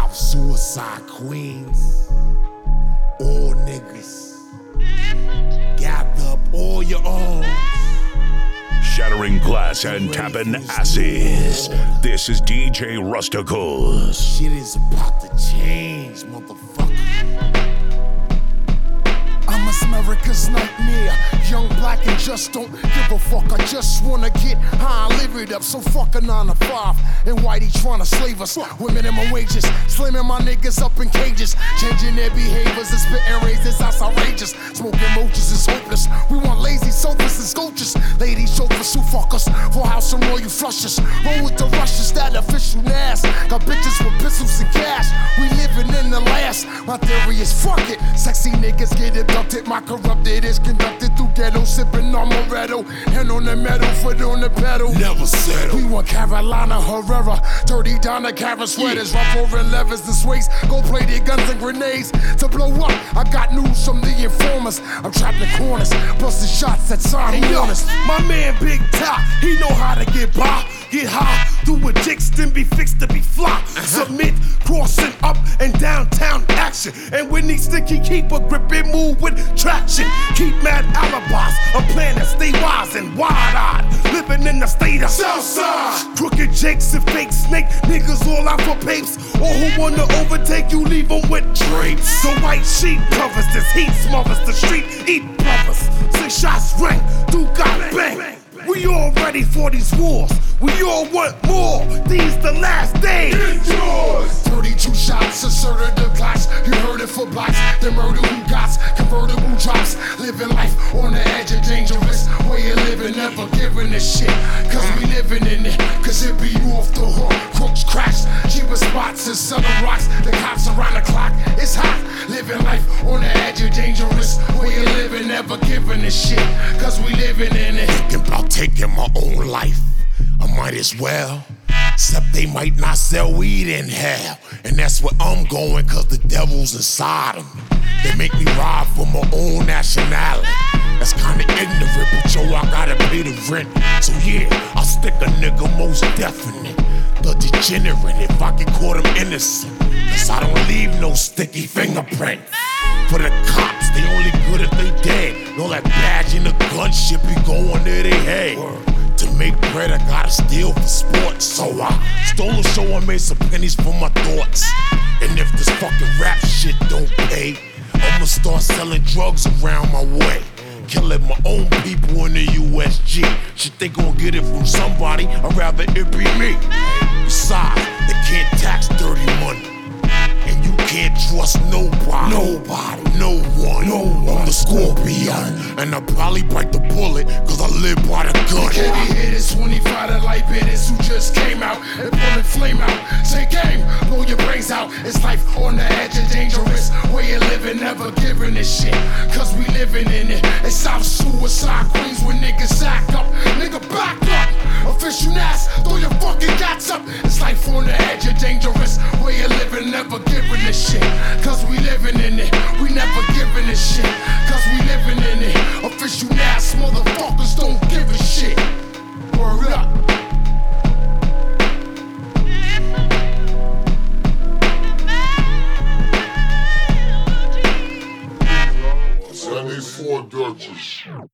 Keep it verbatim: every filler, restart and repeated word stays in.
South Suicide Queens. All niggas. Gather up all your arms. Shattering glass and tapping asses. This is D J Rusticles. Shit is about to change, motherfucker. I'm America's nightmare. Young, black, and just don't give a fuck. I just wanna get high and live it up. So fuck a nine to five. And Whitey trying to slave us with minimum wages. Slamming my niggas up in cages. Changing their behaviors and spitting razors. That's outrageous. Smoking roaches is hopeless. We want lazy sofas and sculptures. Ladies chauffeurs who fuck us. Full house and royal flushes. Roll with the rushes, that official nass. Got bitches with pistols and cash. We living in the last. My theory is fuck it. Sexy niggas get abducted. My corrupted is conducted through ghetto. Sipping on Moretto. Hand on the metal, foot on the pedal. Never settle. We want Carolina Herrera. Dirty Donna Cara sweaters. Rough over levers and sways. Gold plated guns and grenades. To blow up, I got news from the informers. I'm trapped in corners. Busting shots that sign Hey, yo, honest. my man Big Top, he know how to get by. Get high, do a jigs, then be fixed to be fly. Uh-huh. Submit, crossing up and downtown action. And when he sticky, keep a grip and move with traction. Keep mad alibis, a plan that stay wise and wide-eyed. Living in the state of Southside. Crooked jakes and fake snake, niggas all out for papes. Or who wanna overtake you, leave them with drapes. The white sheet covers this heat, smothers the street, eat brothers. Six shots ring, two got bang. We all ready for these wars. We all want more. These the last days. Get yours. thirty-two shots, assertive clash. You heard it for blacks. The murder who got convertible drops. Living life on the edge of dangerous. Way of living, never giving a shit. Cause we living in it. Cause it be you off the hook. Crooks crash. Cheaper spots and southern rocks. The cops around the clock. It's hot. Living life on the edge of dangerous. Way of living, never giving a shit. Cause we living in it. Thinking about taking my own life. I might as well. Except they might not sell weed in hell. And that's where I'm going, cause the devil's inside them. They make me ride for my own nationality. That's kinda ignorant, but yo, I gotta pay the rent. So yeah, I'll stick a nigga most definite. The degenerate, if I get caught, I'm innocent. Cause I don't leave no sticky fingerprint. For the cops, they only good if they dead. All that badge and the gun shit be going to their head. To make bread, I gotta steal for sports. So I stole a show and made some pennies for my thoughts. And if this fucking rap shit don't pay, I'ma start selling drugs around my way. Killing my own people in the U S G. Shit, they gon' get it from somebody, I'd rather it be me. Besides, they can't tax dirty money. And you can't trust nobody. Nobody. No one. No one. I'm the Scorpion. And I probably bite the bullet, cause I live by the gun. Heavy hitters, twenty-five to light bitters who just came out and pulling flame out. Say game, blow your brains out. It's life on the edge of dangerous. Way of living, never giving a shit. Cause we living in it. It's South Suicide Queens when niggas act up. Nigga, back up. Official ass, throw your fucking guts up. It's life on the edge of dangerous. Way of living, never giving a shit. Cause we living in it. We never giving a shit. Cause we living in it. Official ass motherfuckers don't give a shit. Word up. seventy-four Dutchess.